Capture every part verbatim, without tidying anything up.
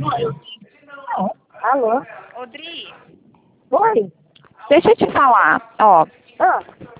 Alô? Odri, Oi? deixa eu te falar, ó, Ah,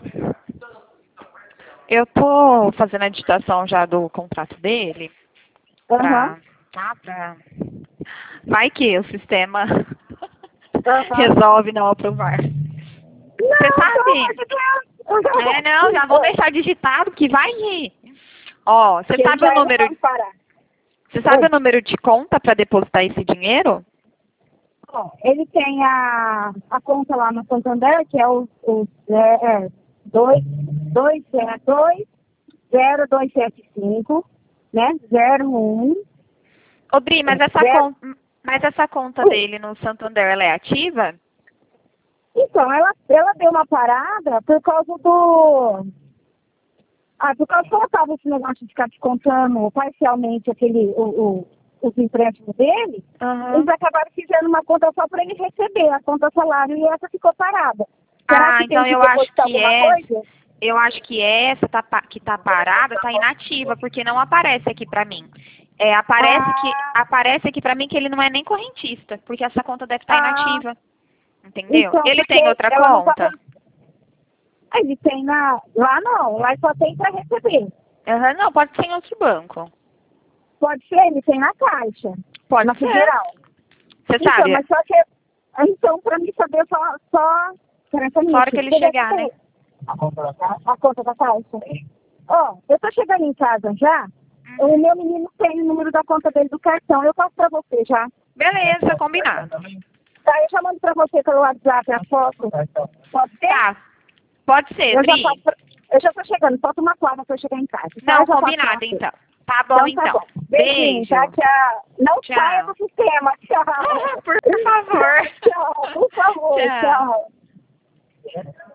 eu tô fazendo a digitação já do contrato dele, aham. pra, tá, pra, vai que o sistema Aham. resolve não aprovar. Você Não, pelo amor sabe? de Deus. É, não, já vou deixar digitado que vai ir. Ó, você Quem sabe já o é, número, vamos parar. você sabe Oi. o número de conta para depositar esse dinheiro? Bom, ele tem a, a conta lá no Santander, que é o, o é, é, dois dois zero dois zero dois sete cinco, né? zero um. Odri, mas essa Zero. conta, mas essa conta Ui. dele no Santander, ela é ativa? Então, ela, ela deu uma parada por causa do. Ah, por causa que ela estava esse negócio de ficar descontando parcialmente aquele, o, o, os empréstimos dele, Aham. eles acabaram fazendo uma conta só para ele receber, a conta salário, e essa ficou parada. Será Ah, que tem então que eu acho depositar que alguma é, coisa? eu acho que essa tá, pa- que tá parada tá inativa, porque não aparece aqui pra mim. É, aparece que Ah, aparece aqui pra mim que ele não é nem correntista, porque essa conta deve estar ah, inativa. Entendeu? então, Ele porque tem outra ela não está. conta? Ele tem na. Lá não, lá só tem para receber. Aham, não, pode ser em outro banco. Pode ser, ele tem na Caixa, Pode na ser. Federal. Você Então, sabe, mas só que. Então, para mim saber só. só Peraí, só um só a hora que minutinho. ele Você deve chegar, né? ter A conta da Caixa? A conta da Caixa. Ó, eu tô chegando em casa já. O meu menino tem o número da conta dele do cartão. Eu passo pra você já. Beleza, combinado. Tá, eu já mando pra você pelo WhatsApp a foto. Pode ser? Tá, pode ser, Eu já Dri. passo pra... Eu já tô chegando. Falta uma quadra pra eu chegar em casa. Tá? Não, Eu já passo pra combinado você. então. Tá bom Então tá então. bom. Beijinho, tá? Beijo. Tchau. Não saia Tchau. do sistema. Tchau. Por favor. Tchau, por favor. Tchau. Tchau.